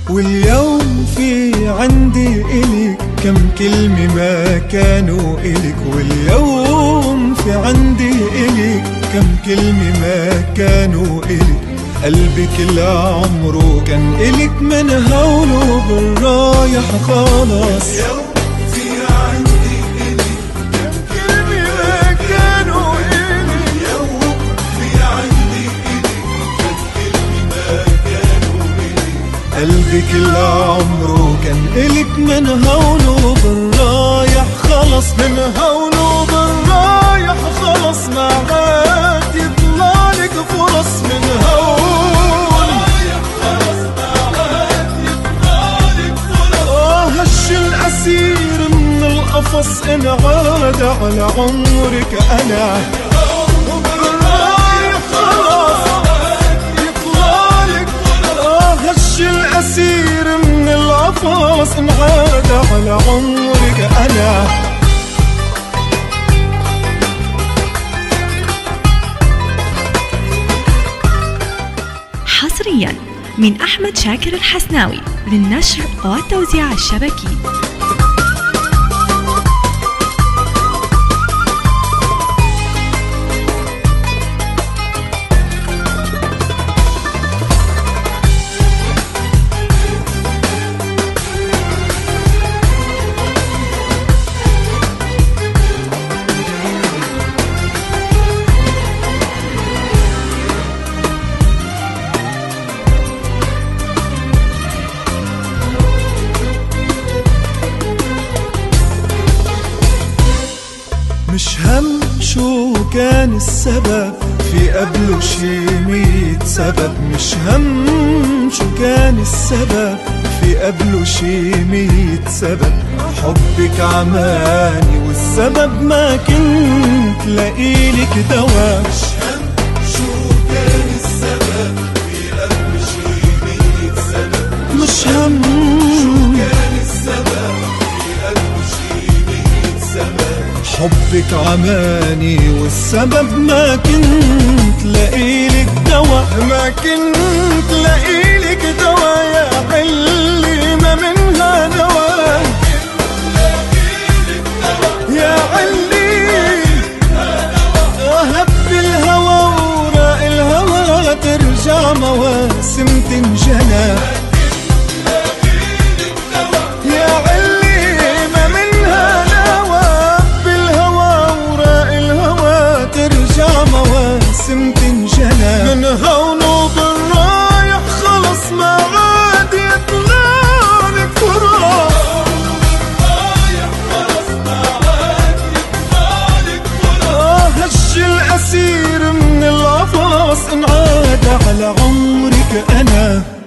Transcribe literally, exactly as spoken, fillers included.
واليوم في عندي إلك كم كلمة ما كانوا إلك، واليوم في عندي إلك كم كلمة ما كانوا إلك. قلبي كل عمره كان إلك من هوله بالرايح خلاص. اليوم في عندي إلك كم كلمة ما كانوا إلك، اليوم في عندي إلك كم كلمة ما كانوا إلك. قلبي كل عمره كان إلك من هوله بالرايح خلص، من هوله بالرايح خلص. ما عاد يطلع لك فرص من هون، ما عاد يطلع لك فرص. آه هش الأسير من القفص انعاد على عمرك أنا. الأسير من القفص انعاد على عمرك أنا. حصريا من أحمد شاكر الحسناوي للنشر والتوزيع الشبكي. مش هم شو كان السبب، في قبله شي مية سبب. مش هم شو كان السبب، في قبله شي مية سبب. حبك عماني والسبب ما كنت لاقيلك دوا. مش هم شو كان السبب، في قبله شي مية سبب. مش هم شو كان السبب، في قبله شي مية سبب. حبك عماني والسبب ما كنت لاقيلك دوا، ما كنت لاقيلك دوا. يا علي ما منها دوا، يا علي هب الهوى وراء الهوى ترجع مواسم تنجنى. من هونه بالرايح خلص، ما عاد يطلع لك فرص. آه هش الأسير من القفص انعاد على عمرك أنا.